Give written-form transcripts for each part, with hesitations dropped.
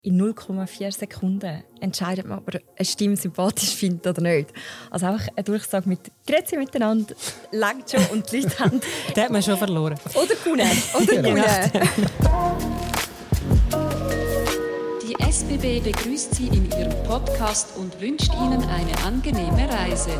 In 0,4 Sekunden entscheidet man, ob er eine Stimme sympathisch findet oder nicht. Also einfach eine Durchsage mit «Grüezi miteinander» langt schon und die Leute haben... Da hat man schon verloren. Oder gewonnen. Oder gewonnen. Die SBB begrüßt Sie in ihrem Podcast und wünscht Ihnen eine angenehme Reise.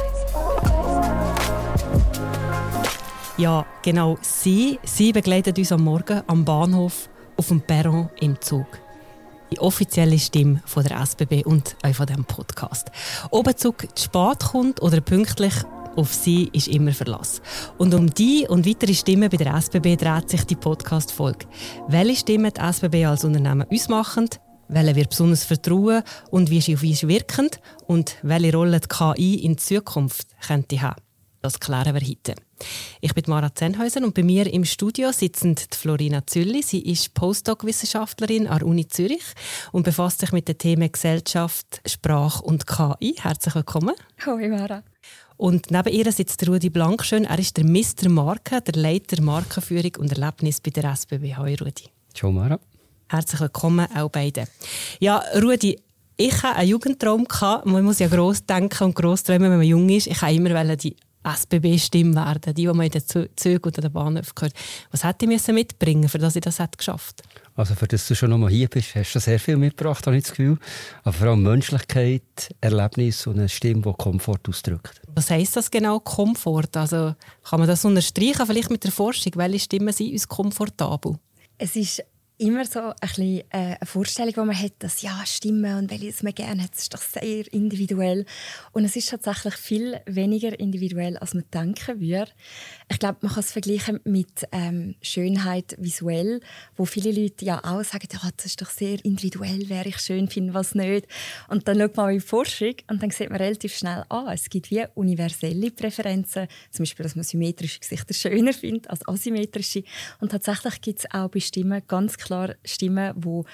Ja, genau. Sie begleiten uns am Morgen am Bahnhof auf dem Perron im Zug. Die offizielle Stimme von der SBB und auch von diesem Podcast. Ob ein Zug zu spät kommt oder pünktlich, auf sie ist immer Verlass. Und um die und weitere Stimmen bei der SBB dreht sich die Podcast-Folge. Welche Stimmen die SBB als Unternehmen ausmachen, welche wir besonders vertrauen und wie sie auf uns wirken und welche Rolle die KI in Zukunft könnte haben. Das klären wir heute. Ich bin Mara Zenhäuser und bei mir im Studio sitzen die Florina Zülli. Sie ist Postdoc-Wissenschaftlerin an der Uni Zürich und befasst sich mit den Themen Gesellschaft, Sprache und KI. Herzlich willkommen. Hoi Mara. Und neben ihr sitzt Rudi Blankschön. Er ist der Mr. Marke, der Leiter Markenführung und Erlebnis bei der SBB. Hoi Rudi. Ciao Mara. Herzlich willkommen auch beide. Ja, Rudi, ich hatte einen Jugendtraum. Man muss ja gross denken und gross träumen, wenn man jung ist. Ich wollte immer die SBB-Stimme werden, die man in den Zügen oder den Bahnhöfen hört. Was hätte ich mitbringen, für das ich das geschafft hätte? Also für das du schon einmal hier bist, hast du sehr viel mitgebracht, habe ich das Gefühl. Aber vor allem Menschlichkeit, Erlebnis und eine Stimme, die Komfort ausdrückt. Was heisst das genau, Komfort? Also kann man das unterstreichen, vielleicht mit der Forschung? Welche Stimmen sind uns komfortabel? Es ist immer so eine Vorstellung, die man hat, dass Stimmen und welche man gerne hat, ist doch sehr individuell. Und es ist tatsächlich viel weniger individuell, als man denken würde. Ich glaube, man kann es vergleichen mit Schönheit visuell, wo viele Leute ja auch sagen, das ist doch sehr individuell, wer ich schön finde, was nicht. Und dann schaut man in die Forschung und dann sieht man relativ schnell, es gibt wie universelle Präferenzen, zum Beispiel, dass man symmetrische Gesichter schöner findet als asymmetrische. Und tatsächlich gibt es auch bei Stimmen ganz klar Stimmen, wo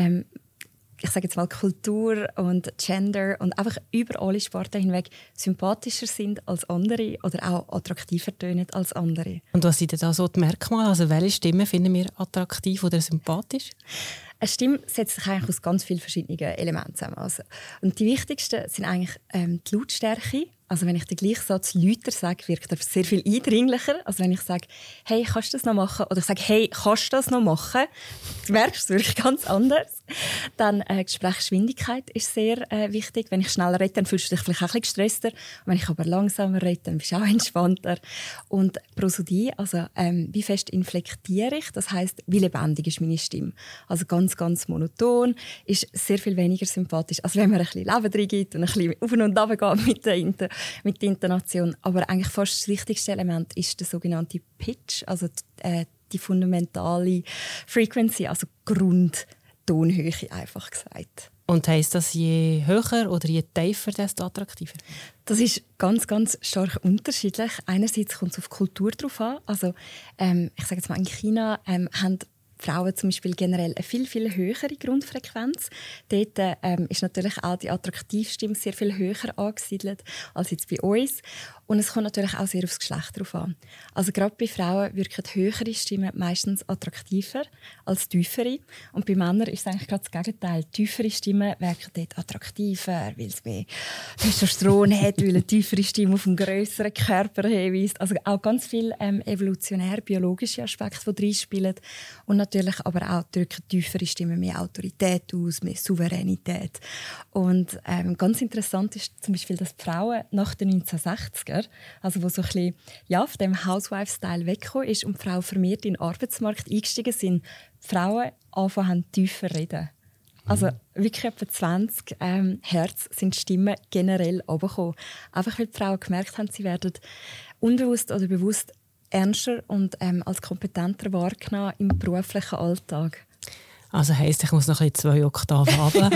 ich sage jetzt mal Kultur und Gender und einfach über alle Sparten hinweg sympathischer sind als andere oder auch attraktiver tönen als andere. Und was sind denn da so die Merkmale? Also welche Stimmen finden wir attraktiv oder sympathisch? Eine Stimme setzt sich eigentlich aus ganz vielen verschiedenen Elementen zusammen. Also, und die wichtigsten sind eigentlich die Lautstärke. Also wenn ich den gleichen Satz lauter sage, wirkt er sehr viel eindringlicher. Also wenn ich sage, hey, kannst du das noch machen? Oder ich sage, hey, kannst du das noch machen? Du merkst es wirklich ganz anders. Dann Gesprächsgeschwindigkeit ist sehr wichtig. Wenn ich schneller rede, dann fühlst du dich vielleicht auch ein bisschen gestresster. Und wenn ich aber langsamer rede, dann bist du auch entspannter. Und Prosodie, also wie fest inflektiere ich? Das heisst, wie lebendig ist meine Stimme? Also ganz, ganz monoton, ist sehr viel weniger sympathisch, als wenn man ein bisschen Leben drin gibt und ein bisschen auf und runter geht mit der Intonation. Aber eigentlich fast das wichtigste Element ist der sogenannte Pitch, also die fundamentale Frequency, also Grundtonhöhe, einfach gesagt. Und heisst das, je höher oder je tiefer, desto attraktiver? Das ist ganz, ganz stark unterschiedlich. Einerseits kommt es auf die Kultur drauf an. Also, ich sage jetzt mal, in China haben Frauen zum Beispiel generell eine viel, viel höhere Grundfrequenz. Dort ist natürlich auch die Attraktivstimme sehr viel höher angesiedelt als jetzt bei uns. Und es kommt natürlich auch sehr aufs Geschlecht drauf an. Also gerade bei Frauen wirken höhere Stimmen meistens attraktiver als tiefere. Und bei Männern ist es eigentlich gerade das Gegenteil. Tiefere Stimmen wirken dort attraktiver, weil es mehr Testosteron hat, weil eine tiefere Stimme auf einen grösseren Körper hinweist. Also auch ganz viele evolutionär-biologische Aspekte, die reinspielen. Und natürlich aber auch drücken tiefere Stimmen mehr Autorität aus, mehr Souveränität. Und ganz interessant ist zum Beispiel, dass die Frauen nach den 1960er, also wo so ein bisschen, von dem Housewife-Style weggekommen ist und die Frauen vermehrt in den Arbeitsmarkt eingestiegen sind, die Frauen anfangen haben, tiefer reden. Also wirklich etwa 20 Hertz sind die Stimmen generell runtergekommen. Einfach weil die Frauen gemerkt haben, sie werden unbewusst oder bewusst ernster und als kompetenter wahrgenommen im beruflichen Alltag. Also heisst, ich muss noch ein bisschen 2 Oktaven runter.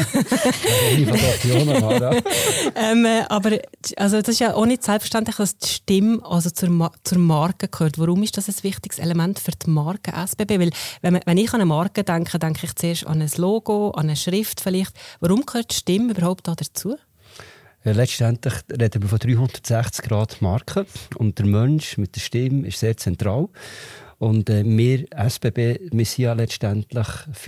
Aber also das ist ja auch nicht selbstverständlich, dass die Stimme also zur Marke gehört. Warum ist das ein wichtiges Element für die Marke SBB? Weil wenn ich an eine Marke denke, denke ich zuerst an ein Logo, an eine Schrift vielleicht. Warum gehört die Stimme überhaupt da dazu? Letztendlich reden wir von 360 Grad Marke und der Mensch mit der Stimme ist sehr zentral. Und wir, SBB, wir sind ja letztendlich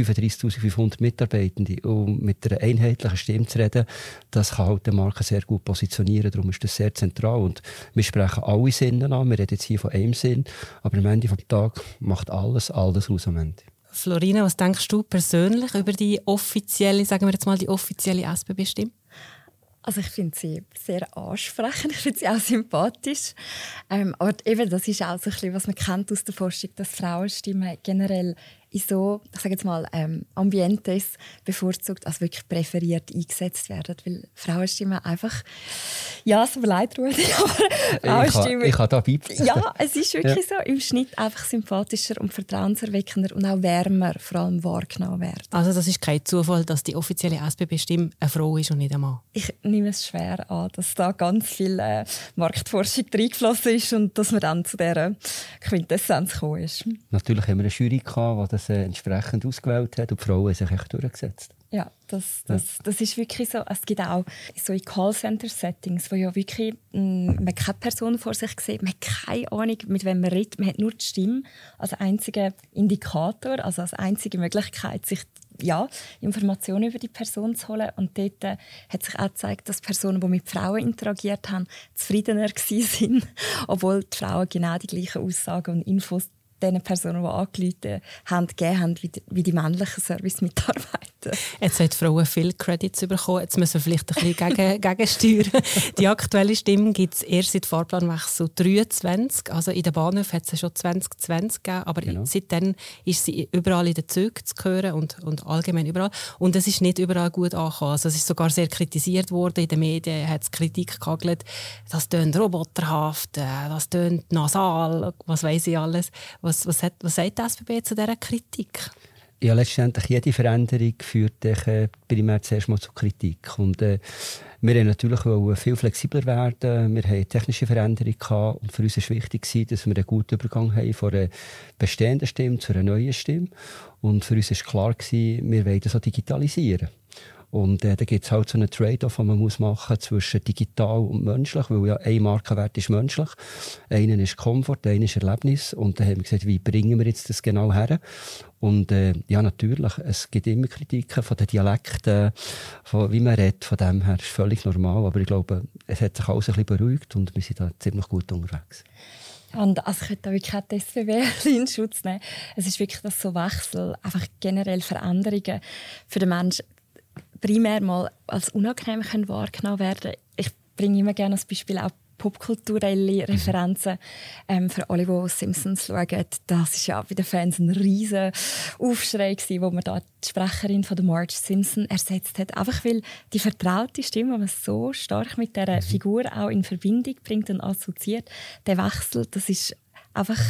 35'500 Mitarbeitende. Und mit einer einheitlichen Stimme zu reden, das kann halt die Marke sehr gut positionieren. Darum ist das sehr zentral. Und wir sprechen alle Sinne an. Wir reden jetzt hier von einem Sinn. Aber am Ende des Tages macht alles aus am Ende. Florina, was denkst du persönlich über die offizielle, sagen wir jetzt mal, die offizielle SBB-Stimme? Also ich finde sie sehr ansprechend, ich finde sie auch sympathisch. Aber eben, das ist auch so ein bisschen, was man kennt aus der Forschung, dass Frauenstimmen generell in so, ich sage jetzt mal, Ambientes bevorzugt, also wirklich präferiert eingesetzt werden. Weil Frauenstimmen einfach, ja, es tut mir leid, Rudi, aber Frauenstimmen... Ich kann da beipflichten. Ja, es ist wirklich so, im Schnitt einfach sympathischer und vertrauenserweckender und auch wärmer vor allem wahrgenommen werden. Also das ist kein Zufall, dass die offizielle SBB-Stimme eine Frau ist und nicht ein Mann? Ich nehme es schwer an, dass da ganz viel Marktforschung reingeflossen ist und dass man dann zu dieser Quintessenz gekommen ist. Natürlich haben wir eine Jury gehabt, die das entsprechend ausgewählt hat und die Frauen haben sich echt durchgesetzt. Ja, das ist wirklich so. Es gibt auch so in Callcenter-Settings, wo ja wirklich man keine Person vor sich sieht, man hat keine Ahnung, mit wem man redet, man hat nur die Stimme als einzigen Indikator, also als einzige Möglichkeit, sich Informationen über die Person zu holen. Und dort hat sich auch gezeigt, dass Personen, die mit Frauen interagiert haben, zufriedener waren, obwohl die Frauen genau die gleichen Aussagen und Infos den Personen, die angerufen haben, gegeben haben, wie die männlichen Service-Mitarbeiter. Jetzt haben die Frauen viel Credits bekommen. Jetzt müssen wir vielleicht ein bisschen gegensteuern. Die aktuelle Stimme gibt es erst seit Fahrplanwechsel 23. Also in den Bahnhöfen hat es schon 2020 gegeben. Aber seitdem ist sie überall in den Zügen zu hören und allgemein überall. Und es ist nicht überall gut angekommen. Also es ist sogar sehr kritisiert worden. In den Medien hat es Kritik gehagelt. Das tönt roboterhaft, das tönt nasal, was weiss ich alles. Was sagt die SBB zu dieser Kritik? Ja, letztendlich jede Veränderung führt primär zuerst mal zu Kritik. Und wir wollten natürlich viel flexibler werden. Wir hatten technische Veränderungen gehabt. Und für uns war wichtig, dass wir einen guten Übergang haben von einer bestehenden Stimme zu einer neuen Stimme. Und für uns war klar, wir wollen das auch digitalisieren. Und da gibt es halt so einen Trade-off, den man machen muss zwischen digital und menschlich, weil ja ein Markenwert ist menschlich. Einer ist Komfort, einer ist Erlebnis. Und dann haben wir gesagt, wie bringen wir jetzt das genau her? Und natürlich, es gibt immer Kritiken von den Dialekten, von wie man redet, von dem her ist völlig normal. Aber ich glaube, es hat sich alles ein bisschen beruhigt und wir sind da ziemlich gut unterwegs. Und also ich könnte da wirklich auch die SBB in Schutz nehmen. Es ist wirklich das so Wechsel, einfach generell Veränderungen für den Menschen primär mal als unangenehm können wahrgenommen werden. Ich bringe immer gerne als Beispiel auch popkulturelle Referenzen. Für alle, die Simpsons schauen, das war ja bei den Fans ein riesen Aufschrei gewesen, wo man da die Sprecherin von der Marge Simpson ersetzt hat. Einfach weil die vertraute Stimme, die man so stark mit dieser Figur auch in Verbindung bringt und assoziiert, der Wechsel, das ist einfach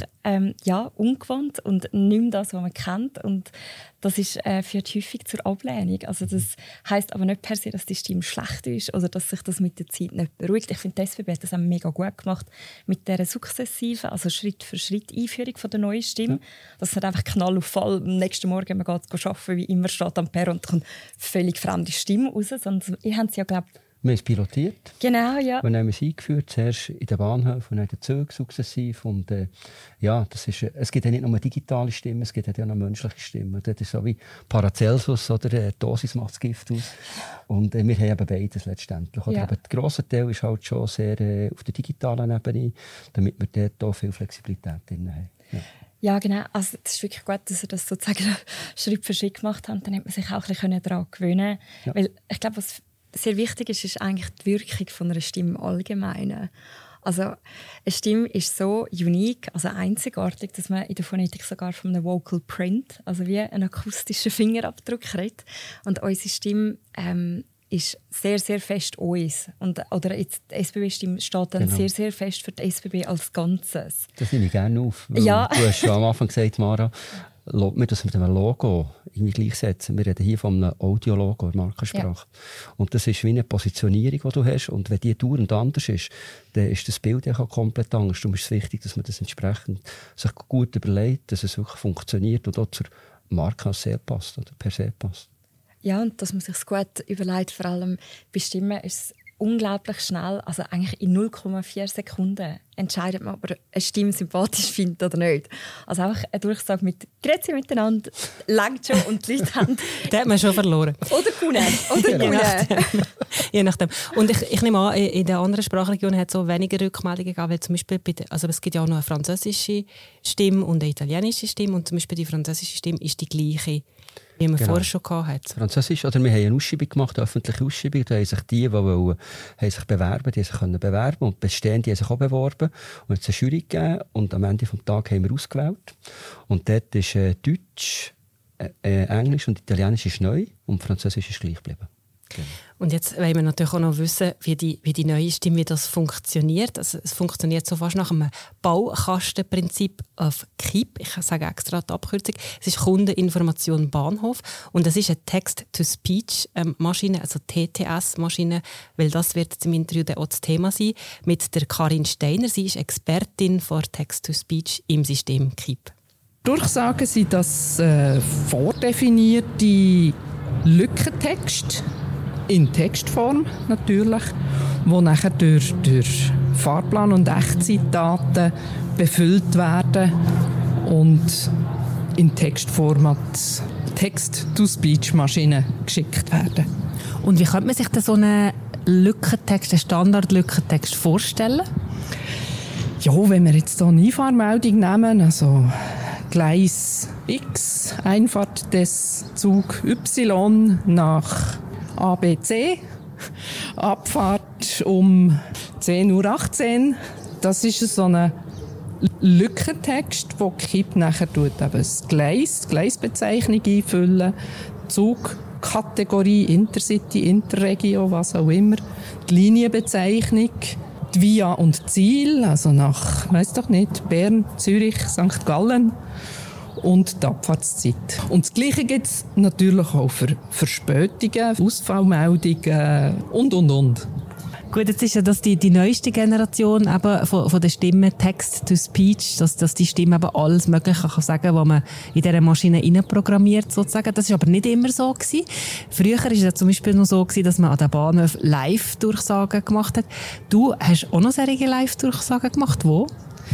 ungewohnt und nicht mehr das, was man kennt. Und das führt häufig zur Ablehnung. Also das heisst aber nicht per se, dass die Stimme schlecht ist oder dass sich das mit der Zeit nicht beruhigt. Ich finde, die SBB hat das auch mega gut gemacht mit dieser sukzessiven, also Schritt für Schritt Einführung von der neuen Stimme. Dass es nicht einfach Knall auf Fall am nächsten Morgen man geht arbeiten, wie immer steht am Perron und kommt fremde Stimme raus. Sondern ihr habt es ja, glaube wir haben es pilotiert. Genau, ja. Wir haben es eingeführt, zuerst in den Bahnhöfen und dann in den Zügen sukzessiv. Und es gibt ja nicht nur eine digitale Stimme, es gibt ja auch eine menschliche Stimme. Das ist so wie Paracelsus, oder? Die Dosis macht das Gift aus. Und wir haben eben beides letztendlich. Ja. Aber der grosse Teil ist halt schon sehr auf der digitalen Ebene, damit wir dort auch viel Flexibilität drin haben. Ja. Ja, genau. Also, es ist wirklich gut, dass ihr das sozusagen Schritt für Schritt gemacht habt. Dann hat man sich auch ein bisschen daran gewöhnen können. Weil ich glaube, was sehr wichtig ist eigentlich die Wirkung von einer Stimme im Allgemeinen. Also eine Stimme ist so unique, also einzigartig, dass man in der Phonetik sogar von einem Vocal Print, also wie einen akustischen Fingerabdruck redet. Und unsere Stimme ist sehr, sehr fest uns. Oder jetzt die SBB-Stimme steht dann sehr, sehr fest für die SBB als Ganzes. Das nehme ich gerne auf. Ja. Du hast schon am Anfang gesagt, Mara, lass mir das mit einem Logo irgendwie gleichsetzen. Wir reden hier von einem Audiologo in Markensprache. Ja. Und das ist wie eine Positionierung, die du hast. Und wenn die dauernd anders ist, dann ist das Bild ja komplett anders. Darum ist es wichtig, dass man das entsprechend sich gut überlegt, dass es wirklich funktioniert und auch zur Marke als sehr passt oder per se passt. Ja, und dass man sich gut überlegt, vor allem bei Stimmen ist es unglaublich schnell, also eigentlich in 0,4 Sekunden entscheidet man, ob er eine Stimme sympathisch findet oder nicht. Also einfach eine Durchsage mit «Grüezi miteinander» langt schon und die Leute haben... Den hat man schon verloren. Oder gewonnen. Je nachdem. Und ich nehme an, in den anderen Sprachregionen hat es so weniger Rückmeldungen gegeben, weil zum Beispiel also es gibt ja auch noch eine französische Stimme und eine italienische Stimme und zum Beispiel die französische Stimme ist die gleiche, wie man vorher schon hatte. Französisch, oder wir haben eine Ausschreibung gemacht, eine öffentliche Ausschreibung, da haben sich die wollten, sich bewerben, die sich bewerben und Bestehende haben sich auch beworben und es hat eine Jury gegeben und am Ende des Tages haben wir ausgewählt und dort ist Deutsch, Englisch und Italienisch ist neu und Französisch ist gleich geblieben. Genau. Und jetzt wollen wir natürlich auch noch wissen, wie die neue Stimme, wie das funktioniert. Also es funktioniert so fast nach einem Baukastenprinzip auf KIP. Ich sage extra die Abkürzung. Es ist Kundeninformation Bahnhof und es ist eine Text-to-Speech-Maschine, also TTS-Maschine, weil das wird jetzt im Interview auch das Thema sein, mit der Karin Steiner. Sie ist Expertin für Text-to-Speech im System KIP. Durchsagen sind das vordefinierte Lückentext in Textform natürlich, wo nachher durch Fahrplan- und Echtzeitdaten befüllt werden und in Textformat Text-to-Speech-Maschinen geschickt werden. Und wie könnte man sich denn so einen Lückentext, einen Standard-Lückentext vorstellen? Ja, wenn wir jetzt hier eine Einfahrmeldung nehmen, also Gleis X, Einfahrt des Zug Y nach ABC, Abfahrt um 10:18 Uhr. Das ist so ein Lückentext, wo KIP nachher das Gleisbezeichnung einfüllen, Zugkategorie, Intercity, Interregio, was auch immer, die Linienbezeichnung, die Via und Ziel, also nach, weiss doch nicht, Bern, Zürich, St. Gallen, und die Abfahrtszeit. Und das Gleiche gibt es natürlich auch für Verspätungen, Ausfallmeldungen und. Gut, jetzt ist ja das die neueste Generation eben von der Stimme Text-to-Speech, dass die Stimme eben alles Mögliche kann sagen, was man in dieser Maschine programmiert sozusagen. Das war aber nicht immer so gewesen. Früher war es ja zum Beispiel noch so gewesen, dass man an den Bahnhöfen Live-Durchsagen gemacht hat. Du hast auch noch solche Live-Durchsagen gemacht. Wo?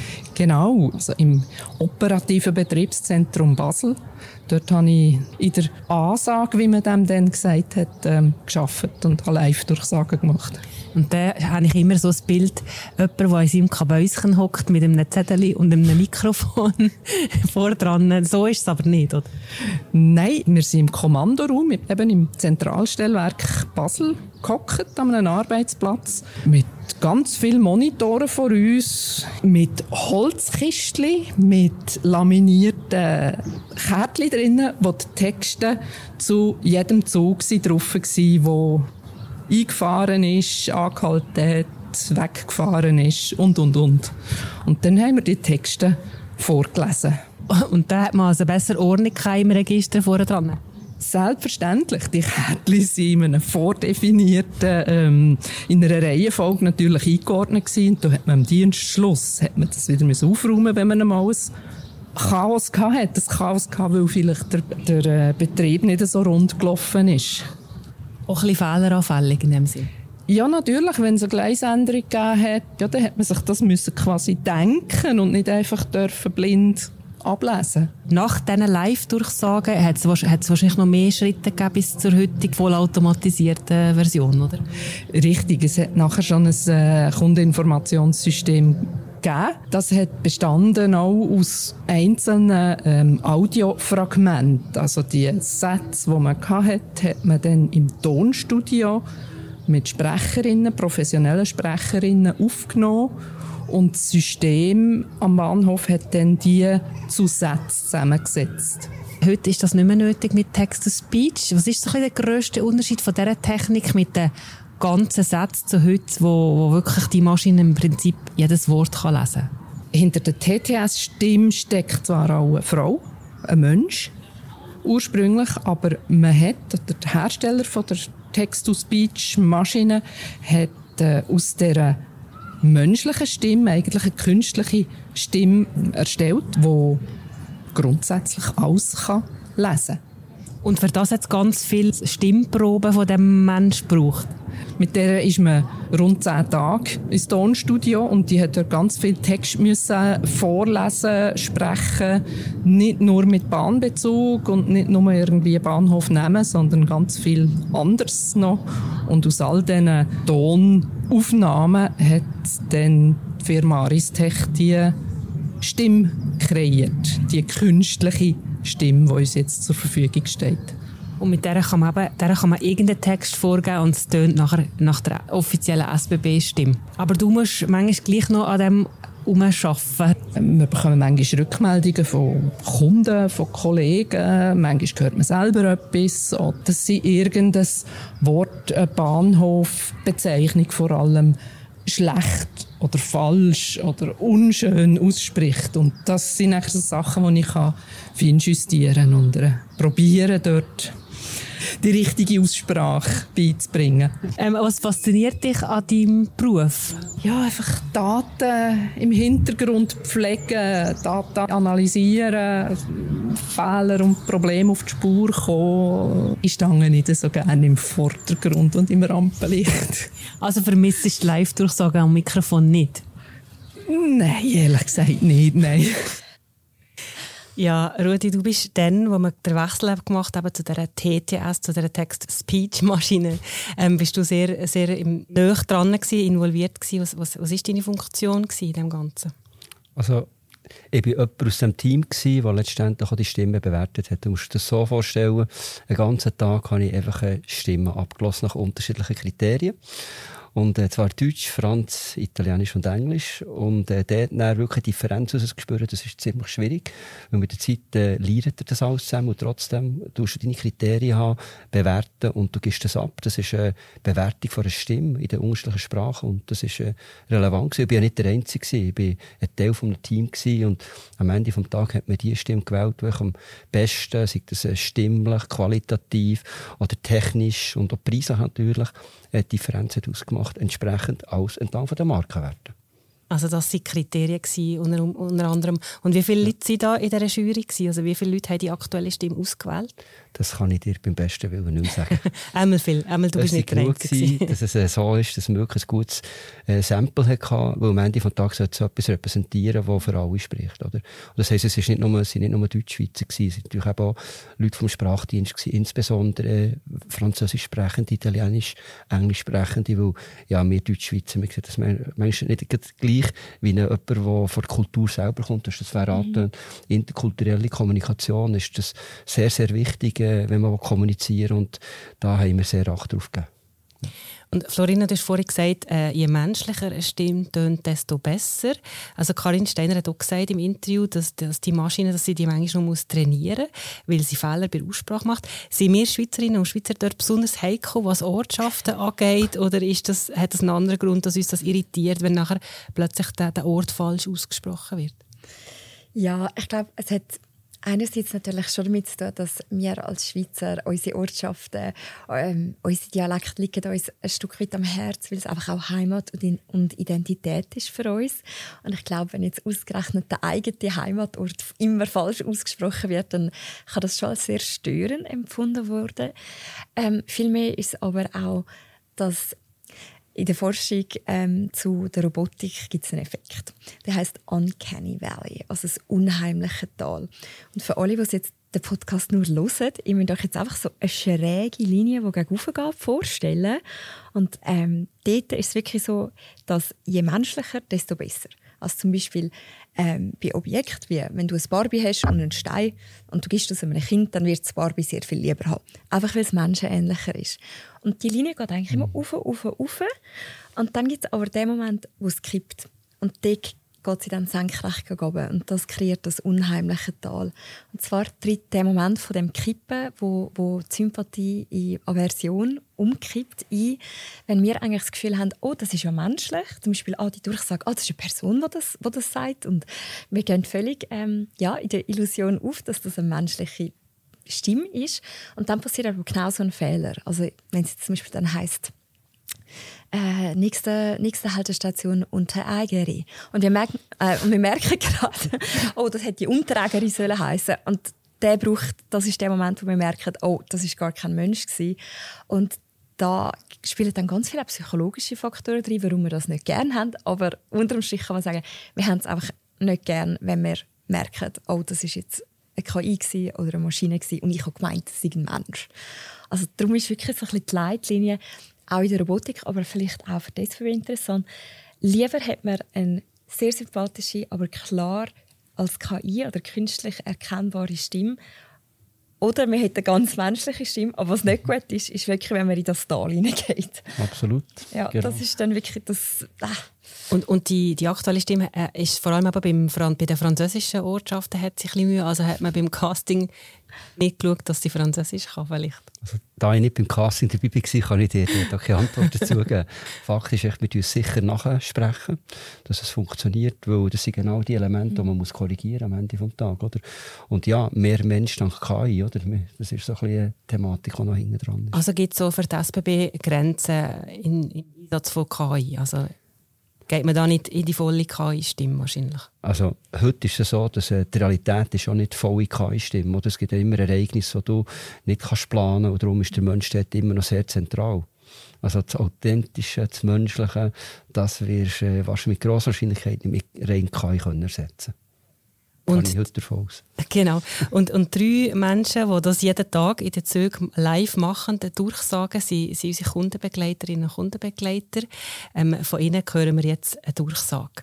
Genau, also im operativen Betriebszentrum Basel. Dort habe ich in der Ansage, wie man dem dann gesagt hat, gearbeitet und habe Live-Durchsagen gemacht. Und da habe ich immer so ein Bild, jemand, der in seinem Kabäuschen hockt mit einem Zettel und einem Mikrofon vor dran. So ist es aber nicht, oder? Nein, wir sind im Kommandoraum, eben im Zentralstellwerk Basel gehockt, an einem Arbeitsplatz, mit ganz vielen Monitoren vor uns, mit Holzkistchen, mit laminierten Kärtchen drinnen, wo die Texte zu jedem Zug drauf waren, der eingefahren ist, angehalten hat, weggefahren ist und. Und dann haben wir die Texte vorgelesen. Und da hat man also besser Ordnung im Register vorne dran? Selbstverständlich. Die Kärtchen sind in einem vordefinierten, in einer Reihenfolge natürlich eingeordnet gewesen. Und da hat man am Dienstschluss das wieder aufräumen, wenn man einmal ein Chaos hatte. Das Chaos hatte, weil vielleicht der Betrieb nicht so rund gelaufen ist. Auch ein bisschen fehleranfällig in dem Sinn? Ja, natürlich. Wenn es eine Gleisänderung gegeben hat, ja, dann hat man sich das quasi denken und nicht einfach blind ablesen. Nach diesen Live-Durchsagen hat es wahrscheinlich noch mehr Schritte gegeben bis zur heutigen vollautomatisierten Version, oder? Richtig, es hat nachher schon ein Kundeninformationssystem gegeben. Das hat bestanden auch aus einzelnen Audiofragmenten. Also die Sätze, die man hatte, hat man dann im Tonstudio mit Sprecherinnen, professionellen Sprecherinnen aufgenommen. Und das System am Bahnhof hat dann die zu Sätzen zusammengesetzt. Heute ist das nicht mehr nötig mit Text-to-Speech. Was ist so der grösste Unterschied von dieser Technik mit den ganzen Sätzen zu heute, wo wirklich die Maschine im Prinzip jedes Wort lesen kann? Hinter der TTS-Stimme steckt zwar auch eine Frau, ein Mensch, ursprünglich, aber der Hersteller von der Text-to-Speech-Maschine hat aus dieser menschlichen Stimme eigentlich eine künstliche Stimme erstellt, die grundsätzlich alles lesen kann. Und für das hat es ganz viele Stimmproben von diesem Menschen gebraucht? Mit der ist man rund 10 Tage ins Tonstudio und die hat dort ganz viel Text müssen vorlesen, sprechen, nicht nur mit Bahnbezug und nicht nur irgendwie einen Bahnhof nehmen, sondern ganz viel anderes noch. Und aus all diesen Tonaufnahmen hat dann die Firma Aristech die Stimme kreiert, die künstliche Stimme, die uns jetzt zur Verfügung steht. Und mit der kann man irgendeinen Text vorgeben und es tönt nachher nach der offiziellen SBB-Stimme. Aber du musst manchmal gleich noch an dem arbeiten. Wir bekommen manchmal Rückmeldungen von Kunden, von Kollegen. Manchmal hört man selber etwas. Oder dass sie irgendein Wort, eine Bahnhofbezeichnung vor allem, schlecht oder falsch oder unschön ausspricht. Und das sind eigentlich so Sachen, die ich feinjustieren und probieren, dort die richtige Aussprache beizubringen. Was fasziniert dich an deinem Beruf? Ja, einfach Daten im Hintergrund pflegen, Daten analysieren, Fehler und Probleme auf die Spur kommen. Ich stehe nicht so gerne im Vordergrund und im Rampenlicht. Also vermisst du die Live-Durchsage am Mikrofon nicht? Nein, ehrlich gesagt nicht, nein. Ja, Rudi, du bist dann, wo wir den Wechsel gemacht haben zu dieser TTS, zu dieser Text-Speech-Maschine, bist du sehr, sehr nahe dran gewesen, involviert gewesen. Was war deine Funktion in dem Ganzen? Also, ich war jemand aus dem Team, der letztendlich auch die Stimmen bewertet hat. Du musst dir das so vorstellen, einen ganzen Tag habe ich einfach Stimmen abgelassen nach unterschiedlichen Kriterien. Und zwar Deutsch, Franz, Italienisch und Englisch. Und dort dann wirklich Differenz spüren, das ist ziemlich schwierig. Weil mit der Zeit lernt das alles zusammen und trotzdem tust du deine Kriterien haben, bewerten und du gibst das ab. Das ist eine Bewertung von einer Stimme in den unterschiedlichen Sprachen und das ist relevant gewesen. Ich war ja nicht der Einzige, ich war ein Teil von einem Team gewesen und am Ende des Tages hat man die Stimme gewählt, die am besten, sei das stimmlich, qualitativ oder technisch und auch preislich natürlich, Differenz hat ausgemacht, entsprechend alles entlang der Markenwerte. Also das waren Kriterien unter anderem. Und wie viele Leute waren da in dieser Jury? Also wie viele Leute haben die aktuelle Stimme ausgewählt? Das kann ich dir beim besten Willen nicht sagen. Einmal viel. Einmal, du bist nicht der Einzige. Dass es so ist, dass man wirklich ein gutes Sample hatte, weil am Ende des Tages sollte es etwas repräsentieren, das für alle spricht. Oder? Und das heisst, es sind nicht nur Deutschschweizer, es waren natürlich auch Leute vom Sprachdienst, insbesondere Französisch sprechende, Italienisch, Englisch sprechende, weil ja, wir Deutschschweizer, wir sehen das manchmal nicht gleich wie jemand, der von der Kultur selber kommt. Das wäre interkulturelle Kommunikation ist das sehr, sehr wichtig, wenn man kommunizieren will. Und da haben wir sehr Acht drauf gegeben. Und Florina, du hast vorhin gesagt, je menschlicher eine Stimme tönt, desto besser. Also Karin Steiner hat auch gesagt im Interview, dass die Maschine, dass sie die manchmal noch trainieren muss, weil sie Fehler bei der Aussprache macht. Sind wir Schweizerinnen und Schweizer dort besonders heikel, was Ortschaften angeht? Oder hat das einen anderen Grund, dass uns das irritiert, wenn nachher plötzlich der Ort falsch ausgesprochen wird? Ja, ich glaube, es hat einerseits natürlich schon damit zu tun, dass wir als Schweizer unsere Ortschaften, unsere Dialekte liegen uns ein Stück weit am Herzen, weil es einfach auch Heimat und Identität ist für uns. Und ich glaube, wenn jetzt ausgerechnet der eigene Heimatort immer falsch ausgesprochen wird, dann kann das schon als sehr störend empfunden werden. Vielmehr ist es aber auch, dass in der Forschung zu der Robotik gibt es einen Effekt. Der heißt Uncanny Valley, also das unheimliche Tal. Und für alle, die jetzt den Podcast nur hören, ich möchte euch jetzt einfach so eine schräge Linie, die gegen oben geht, vorstellen. Und dort ist es wirklich so, dass je menschlicher, desto besser. Also zum Beispiel bei Objekten, wie wenn du ein Barbie hast und einen Stein und du gibst das einem Kind, dann wird das Barbie sehr viel lieber haben. Einfach weil es menschenähnlicher ist. Und die Linie geht eigentlich immer rauf. Und dann gibt es aber den Moment, wo es kippt. Und dort geht sie dann senkrecht gegen oben. Und das kreiert das unheimliche Tal. Und zwar tritt der Moment von dem Kippen, wo die Sympathie in Aversion umkippt, ein, wenn wir eigentlich das Gefühl haben, oh, das ist ja menschlich. Zum Beispiel die Durchsage, das ist eine Person, die das sagt. Und wir gehen völlig in der Illusion auf, dass das eine menschliche Stimme ist. Und dann passiert aber genau so ein Fehler. Also wenn es zum Beispiel dann heisst, nächste Haltestation Unterägeri. Und wir merken gerade, das hätte die Unterägeri sollen heissen. Und das ist der Moment, wo wir merken, das ist gar kein Mensch gewesen. Und da spielen dann ganz viele psychologische Faktoren drin, warum wir das nicht gerne haben. Aber unterm Strich kann man sagen, wir haben es einfach nicht gerne, wenn wir merken, oh, das ist jetzt eine KI oder eine Maschine und ich habe gemeint, das ist ein Mensch. Also darum ist wirklich so ein bisschen die Leitlinie, auch in der Robotik, aber vielleicht auch für das interessant. Lieber hat man eine sehr sympathische, aber klar als KI oder künstlich erkennbare Stimme. Oder man hat eine ganz menschliche Stimme. Aber was nicht gut ist, ist wirklich, wenn man in das Tal hineingeht. Absolut. Ja, genau. Das ist dann wirklich das... Und die aktuelle Stimme ist vor allem aber bei den französischen Ortschaften hat sich ein bisschen Mühe. Also hat man beim Casting nicht geschaut, dass sie Französisch kann vielleicht. Also, da ich nicht beim Casting dabei war, kann ich dir da keine Antwort dazu geben. Fakt ist, wir müssen sicher nachsprechen, dass es funktioniert, weil das sind genau die Elemente, die man korrigieren muss am Ende des Tages. Oder? Und ja, mehr Mensch dank KI, oder? Das ist so ein bisschen eine Thematik, die noch hinten dran ist. Also gibt es so für die SBB Grenzen im Einsatz von KI? Also geht man da nicht in die volle KI-Stimme wahrscheinlich? Also heute ist es so, dass die Realität ist auch nicht volle KI-Stimme. Oder? Es gibt ja immer Ereignisse, die du nicht planen kannst. Und darum ist der Mensch dort immer noch sehr zentral. Also das Authentische, das Menschliche, das wirst du wahrscheinlich mit grosser Wahrscheinlichkeit nicht mit rein KI ersetzen können. Und ich heute davon aus. Genau. Und 3 Menschen, die das jeden Tag in den Zügen live machen, durchsagen, sind unsere Kundenbegleiterinnen und Kundenbegleiter. Von ihnen hören wir jetzt eine Durchsage.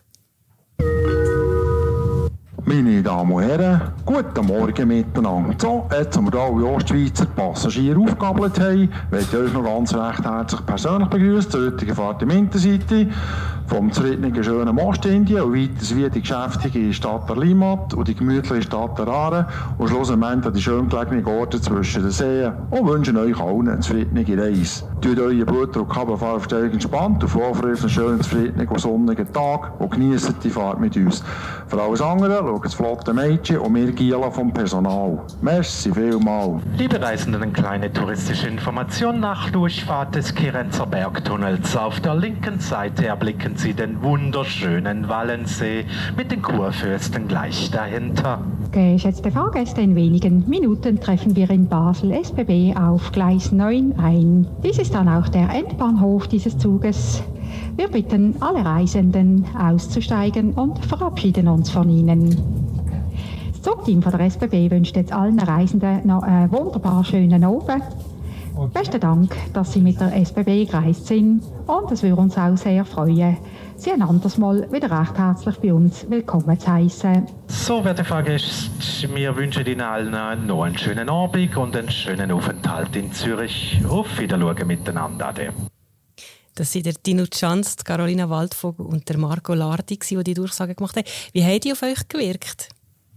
Meine Damen und Herren, guten Morgen miteinander. So, jetzt haben wir hier alle Ostschweizer Passagiere aufgegabelt haben, möchte ich euch noch ganz recht herzlich persönlich begrüßen zur heutigen Fahrt im Intercity vom zufriedenen, schönen Ostindien und weiter wie die geschäftige Stadt der Limmat und die gemütliche Stadt der Aare und schlussendlich die schön gelegenen Orte zwischen den Seen und wünschen euch allen eine zufriedene Reise. Tut euren Blutdruck runter, auf euch entspannt und froh auf einen schönen, zufriedenen und sonnigen Tag und genießt die Fahrt mit uns. Für alles andere schaut das flotte Mädchen und wir Giela vom Personal. Merci vielmals. Liebe Reisenden, eine kleine touristische Information nach Durchfahrt des Kirenzer Bergtunnels. Auf der linken Seite erblicken Sie den wunderschönen Wallensee mit den Kurfürsten gleich dahinter. Geschätzte Fahrgäste, in wenigen Minuten treffen wir in Basel SBB auf Gleis 9 ein. Dies ist dann auch der Endbahnhof dieses Zuges. Wir bitten alle Reisenden auszusteigen und verabschieden uns von ihnen. Das Zugteam von der SBB wünscht jetzt allen Reisenden noch einen wunderbar schönen Abend. Besten Dank, dass Sie mit der SBB gereist sind und es würde uns auch sehr freuen, Sie ein anderes Mal wieder recht herzlich bei uns willkommen zu heissen. So, werte Fahrgäste, wir wünschen Ihnen allen noch einen schönen Abend und einen schönen Aufenthalt in Zürich. Auf Wiedersehen miteinander. Ade. Das sind der Dino Schanz, Carolina Waldvogel und der Marco Lardi, die die Durchsage gemacht haben. Wie haben die auf euch gewirkt?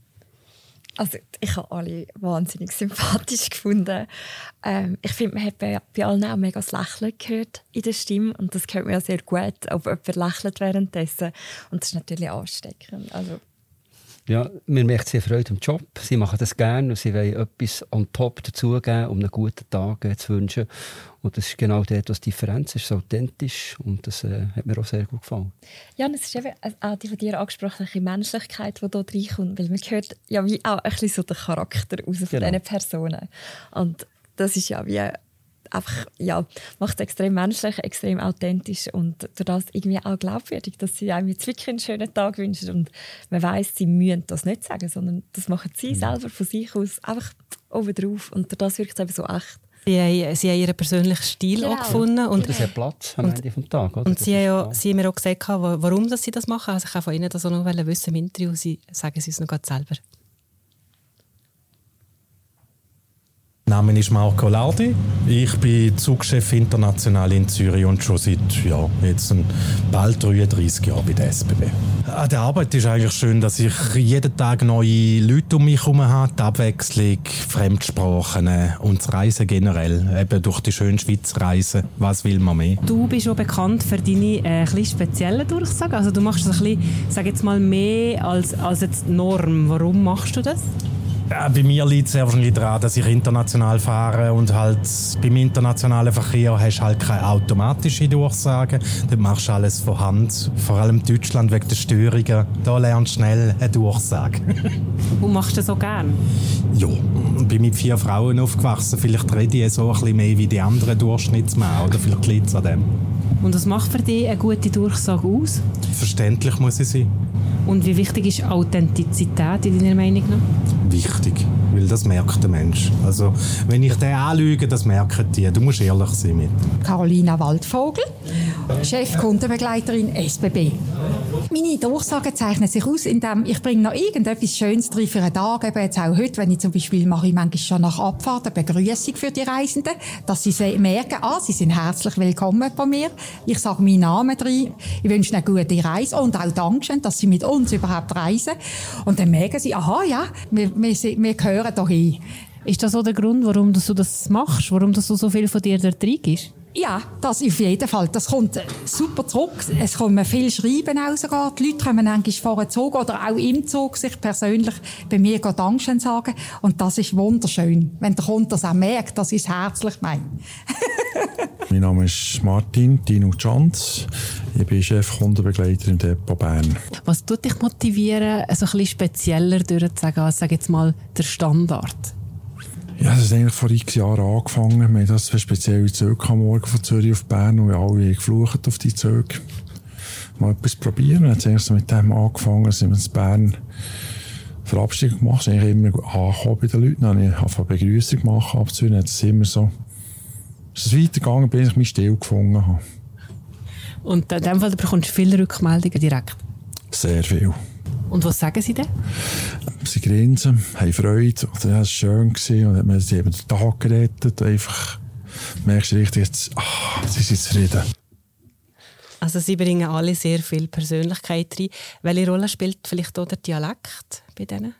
Also ich habe alle wahnsinnig sympathisch gefunden. Ich finde, man hat bei allen auch mega das Lächeln gehört in der Stimme. Und das hört man ja sehr gut, ob jemand lächelt währenddessen. Und das ist natürlich ansteckend. Also ja, mir macht sehr Freude am Job. Sie machen das gerne und sie wollen etwas on top dazugeben, um einen guten Tag zu wünschen. Und das ist genau dort, was die Differenz ist, so authentisch. Und das hat mir auch sehr gut gefallen. Ja, und es ist eben auch die von dir angesprochene Menschlichkeit, die hier reinkommt. Weil man hört ja wie auch ein bisschen so den Charakter raus von diesen Personen. Und das ist ja wie einfach, ja, macht es extrem menschlich, extrem authentisch und durch das irgendwie auch glaubwürdig, dass sie einem jetzt wirklich einen schönen Tag wünschen. Und man weiss, sie müssen das nicht sagen, sondern das machen sie selber von sich aus einfach oben drauf. Und durch das wirkt es eben so echt. Sie haben ihren persönlichen Stil auch gefunden. Und das hat Platz am Ende des Tages. Oder? Und sie haben mir auch gesagt, warum sie das machen. Also ich kann von ihnen das auch noch wissen im Interview. Sie sagen es uns noch selber. Mein Name ist Marco Lardi. Ich bin Zugchef international in Zürich und schon seit jetzt bald 33 Jahren bei der SBB. An der Arbeit ist eigentlich schön, dass ich jeden Tag neue Leute um mich herum habe, die Abwechslung, Fremdsprachen und das Reisen generell, eben durch die schöne Schweiz reisen. Was will man mehr? Du bist auch bekannt für deine ein speziellen Durchsagen. Also du machst das ein bisschen, sag jetzt mal, mehr als jetzt die Norm. Warum machst du das? Ja, bei mir liegt es sehr wahrscheinlich daran, dass ich international fahre und halt beim internationalen Verkehr hast du halt keine automatische Durchsage. Dort machst du alles von Hand. Vor allem Deutschland wegen der Störungen. Da lernst du schnell eine Durchsage. Und machst du das so gern? Ja, bin mit 4 Frauen aufgewachsen. Vielleicht rede ich so ein bisschen mehr wie die anderen Durchschnittsmänner. Oder vielleicht liegt es an dem. Und was macht für dich eine gute Durchsage aus? Verständlich muss sie sein. Und wie wichtig ist Authentizität in deiner Meinung nach? Wichtig, weil das merkt der Mensch. Also, wenn ich den anlüge, das merken die. Du musst ehrlich sein mit. Carolina Waldvogel, Chefkundenbegleiterin SBB. Meine Durchsagen zeichnen sich aus, indem ich bringe noch irgendetwas Schönes drin für einen Tag. Eben jetzt auch heute, wenn ich zum Beispiel mache ich manchmal schon nach Abfahrt eine Begrüßung für die Reisenden, dass sie merken, sie sind herzlich willkommen bei mir. Ich sage meinen Namen drin. Ich wünsche ihnen eine gute Reise und auch Dankeschön, dass sie mit uns überhaupt reisen. Und dann merken sie, wir gehören dahin. Ist das so der Grund, warum du das machst? Warum du so viel von dir da reingibst? Ja, das auf jeden Fall. Das kommt super zurück. Es kommen viel Schreiben auch sogar. Die Leute kommen manchmal vor den Zug oder auch im Zug sich persönlich bei mir Dankeschön sagen. Und das ist wunderschön, wenn der Kunde das auch merkt, dass ich es herzlich meine. Mein Name ist Martin Dino Schanz. Ich bin Chefkundenbegleiter im Depot Bern. Was tut dich motivieren, so ein bisschen spezieller durchzusagen, als sage jetzt mal der Standard? Ja, das hat eigentlich vor x Jahren angefangen. Wir haben das spezielle Züge am Morgen von Zürich auf Bern und wir alle geflucht auf die Züge. Mal etwas probieren. Dann hat es erst mit dem angefangen, sind wir in Bern Verabschiedung gemacht. Ich habe immer angekommen bei den Leuten. Dann habe ich eine Begrüßung gemacht ab Zürich. Dann ist es immer so, es ist weitergegangen, bis ich mich still gefunden habe. Und in dem Fall bekommst du viele Rückmeldungen direkt? Sehr viel. Und was sagen sie denn? Sie grinsen, haben Freude, oder es war schön und sie haben den Tag gerettet. Einfach merkst du richtig, jetzt, sie sind zufrieden. Also sie bringen alle sehr viel Persönlichkeit rein. Welche Rolle spielt vielleicht auch der Dialekt bei denen?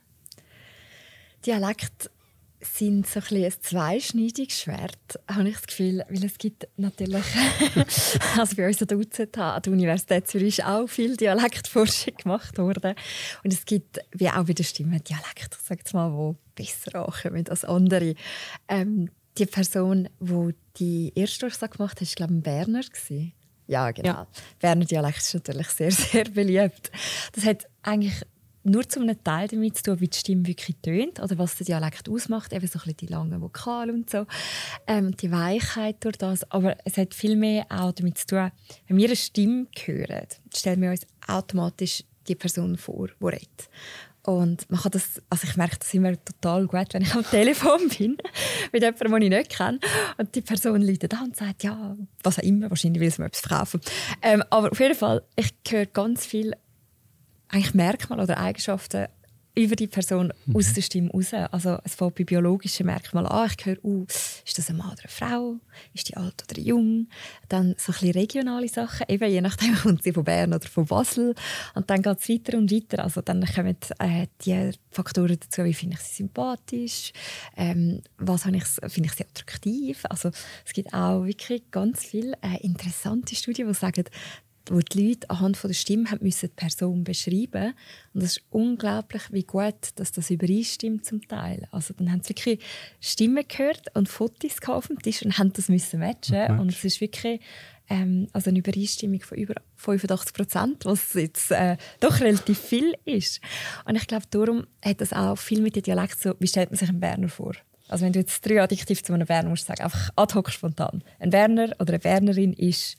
Dialekt sind so ein zweischneidiges Schwert, habe ich das Gefühl, weil es gibt natürlich, also bei uns an der UZH, an der Universität Zürich ist auch viel Dialektforschung gemacht worden und es gibt, wie auch bei der Stimme, Dialekte, ich sage jetzt mal, die besser ankommen als andere. Die Person, die die erste Durchsage gemacht hat, war, glaube ich, ein Berner. Ja, genau. Ja. Berner Dialekt ist natürlich sehr, sehr beliebt. Das hat eigentlich nur zu einem Teil damit zu tun, wie die Stimme wirklich tönt oder was der Dialekt ausmacht, eben so ein bisschen die langen Vokale und so, die Weichheit durch das. Aber es hat viel mehr auch damit zu tun, wenn wir eine Stimme hören, stellen wir uns automatisch die Person vor, die redet. Und man kann das, also ich merke das immer total gut, wenn ich am Telefon bin mit jemandem, den ich nicht kenne. Und die Person läutet an und sagt, ja, was auch immer, wahrscheinlich will sie mir etwas verkaufen. Aber auf jeden Fall, ich höre ganz viel eigentlich Merkmale oder Eigenschaften über die Person aus der Stimme raus. Also es fängt bei biologischen Merkmalen an. Ich höre, ist das ein Mann oder eine Frau? Ist die alt oder jung? Dann so ein bisschen regionale Sachen. Eben, je nachdem kommt sie von Bern oder von Basel. Und dann geht es weiter und weiter. Also dann kommen die Faktoren dazu, wie finde ich sie sympathisch, was finde ich sie attraktiv. Also es gibt auch wirklich ganz viele interessante Studien, die sagen, wo die Leute anhand von der Stimme haben müssen die Person beschreiben. Und es ist unglaublich, wie gut dass das übereinstimmt zum Teil. Also dann haben sie wirklich Stimmen gehört und Fotos auf dem Tisch und haben das müssen matchen. Und es ist wirklich also eine Übereinstimmung von über 85%, was jetzt doch relativ viel ist. Und ich glaube, darum hat das auch viel mit dem Dialekt so, wie stellt man sich einen Berner vor? Also wenn du jetzt 3 Adjektive zu einem Berner musst sagen, einfach ad hoc spontan. Ein Berner oder eine Bernerin ist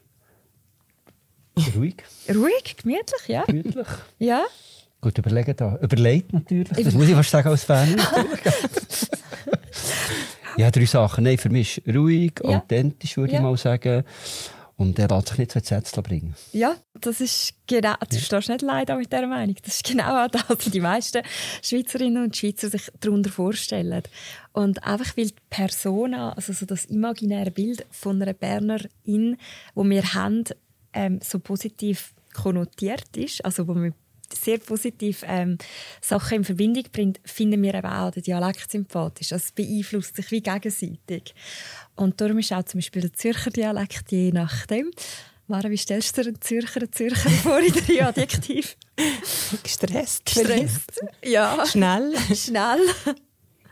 ruhig. Ruhig, gemütlich, ja. Gemütlich. Ja. Gut, überlegt natürlich. Das muss ich fast sagen als Fan. Ja, 3 Sachen. Nein, für mich ist ruhig, authentisch, würde ich mal sagen. Und er lässt sich nicht so ins Sätzchen bringen. Ja, das ist genau, du stehst nicht allein mit dieser Meinung. Das ist genau auch das, was die meisten Schweizerinnen und Schweizer sich darunter vorstellen. Und einfach, weil die Persona, also so das imaginäre Bild von einer Bernerin, die wir haben, so positiv konnotiert ist, also wo man sehr positiv Sachen in Verbindung bringt, finden wir eben auch den Dialekt sympathisch. Also es beeinflusst sich wie gegenseitig. Und darum ist auch zum Beispiel der Zürcher Dialekt, je nachdem. Mara, wie stellst du dir einen Zürcher vor in 3 Adjektiven? Gestresst. Ja. Schnell.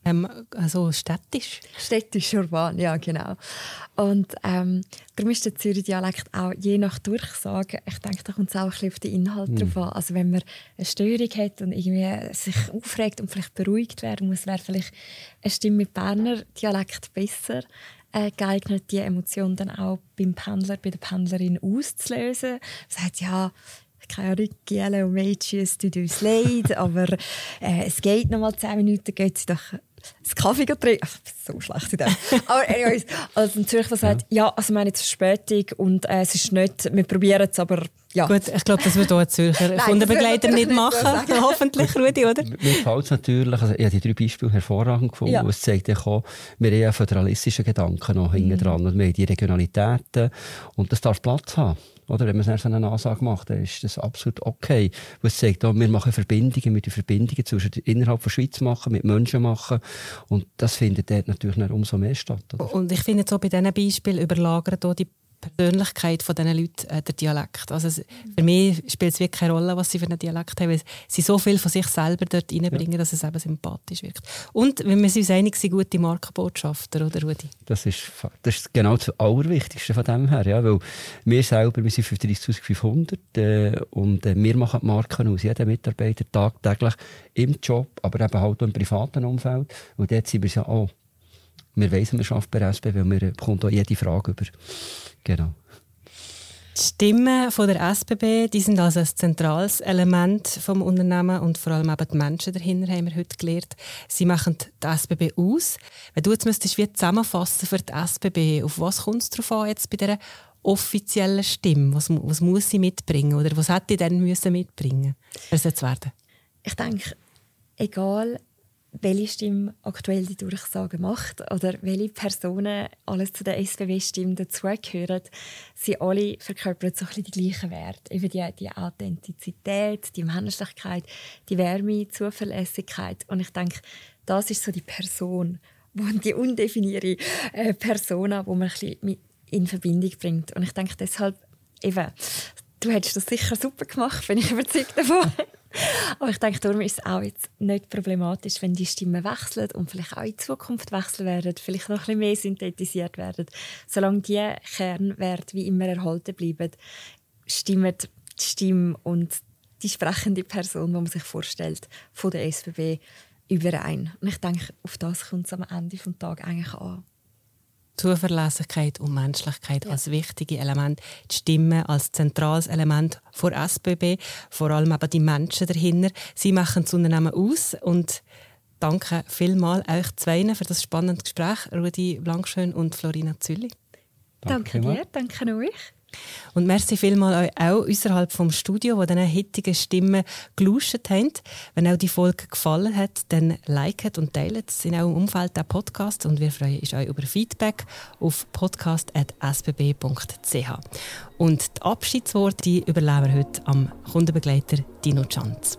Also städtisch? Städtisch, urban, ja, genau. Und darum ist der Zürcher Dialekt auch je nach Durchsage, ich denke, da kommt es auch ein bisschen auf den Inhalt drauf an. Also wenn man eine Störung hat und irgendwie sich aufregt und vielleicht beruhigt werden muss, wäre vielleicht eine Stimme mit Berner Dialekt besser geeignet, die Emotion dann auch beim Pendler, bei der Pendlerin auszulösen. Sagt, ja, keine Ahnung, Giele und Mädchen, es tut uns leid, aber es geht noch mal 10 Minuten, geht sie doch einen Kaffee trinken. Ach, so schlecht Idee. Aber anyways, also in Zürich sagt, ja, also wir haben jetzt Verspätung und es ist nicht, wir probieren es, aber ja. Gut, ich glaube, das würde auch ein Zürcher Kundenbegleiter nicht machen. So hoffentlich, Rudi, oder? Mir gefällt es natürlich, also ich habe die 3 Beispiele hervorragend gefunden. Ja. Es zeigt ja auch, wir haben einen föderalistischen Gedanken noch hinten dran. Und wir haben die Regionalitäten und das darf Platz haben. Oder wenn man so eine Ansage macht, dann ist das absolut okay. Weil es zeigt auch, wir machen Verbindungen, mit den Verbindungen innerhalb der Schweiz machen, mit Menschen machen. Und das findet dort natürlich umso mehr statt. Oder? Und ich finde so bei diesen Beispielen überlagert auch die Persönlichkeit von diesen Leuten der Dialekt. Also für mich spielt es wirklich keine Rolle, was sie für einen Dialekt haben, weil sie so viel von sich selber dort reinbringen, dass es eben sympathisch wirkt. Und wenn wir uns einig sind, gute Markenbotschafter, oder Rudi? Das ist genau das Allerwichtigste von dem her, ja, weil wir selber, wir sind 35.500 und wir machen die Marken aus, jeder Mitarbeiter tagtäglich im Job, aber eben halt auch im privaten Umfeld. Und dort sind wir ja auch. Wir weiss, wir arbeiten bei der SBB und wir bekommen auch jede Frage über. Genau. Die Stimmen von der SBB, die sind also ein zentrales Element vom Unternehmen und vor allem eben die Menschen dahinter, haben wir heute gelernt. Sie machen die SBB aus. Wenn du jetzt müsstest wie zusammenfassen für die SBB, auf was kommt es darauf an jetzt bei dieser offiziellen Stimme? Was muss sie mitbringen oder was hätte sie denn mitbringen müssen? Ich denke, egal welche Stimme aktuell die Durchsage macht oder welche Personen alles zu der SBB-Stimme dazugehören, sie alle verkörpern so ein bisschen die gleichen Werte. Eben die Authentizität, die Menschlichkeit, die Wärme, die Zuverlässigkeit. Und ich denke, das ist so die Person, die undefinierte Persona, die man ein bisschen in Verbindung bringt. Und ich denke deshalb, eben, du hättest das sicher super gemacht, bin ich überzeugt davon. Aber ich denke, darum ist es auch jetzt nicht problematisch, wenn die Stimmen wechseln und vielleicht auch in Zukunft wechseln werden, vielleicht noch ein bisschen mehr synthetisiert werden. Solange die Kernwerte wie immer erhalten bleiben, stimmen die Stimme und die sprechende Person, die man sich vorstellt, von der SBB überein. Und ich denke, auf das kommt es am Ende des Tages eigentlich an. Zuverlässigkeit und Menschlichkeit als wichtige Element, die Stimme als zentrales Element der SBB, vor allem eben die Menschen dahinter. Sie machen das Unternehmen aus und danke vielmals euch zwei für das spannende Gespräch, Rudi Blankschön und Florina Zülli. Danke dir, danke euch. Und merci vielmals euch auch außerhalb vom Studio, die diesen hittigen Stimmen gelauscht haben. Wenn euch die Folge gefallen hat, dann liket und teilt es in eurem Umfeld den Podcast. Und wir freuen uns euch über Feedback auf podcast@sbb.ch. Und die Abschiedsworte überlassen wir heute am Kundenbegleiter Dino Schanz.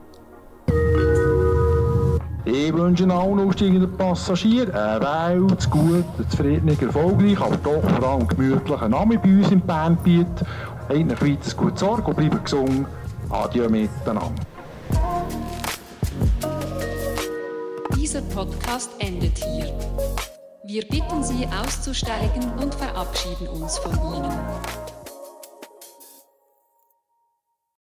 Ich wünsche allen aussteigenden Passagieren einen Welt, guten, zufriedenen, erfolgreich, aber doch vor allem gemütlichen Namen bei uns im Bernbiet. Habt noch weiter gute Sorge und bleibt gesund. Adieu miteinander. Dieser Podcast endet hier. Wir bitten Sie auszusteigen und verabschieden uns von Ihnen.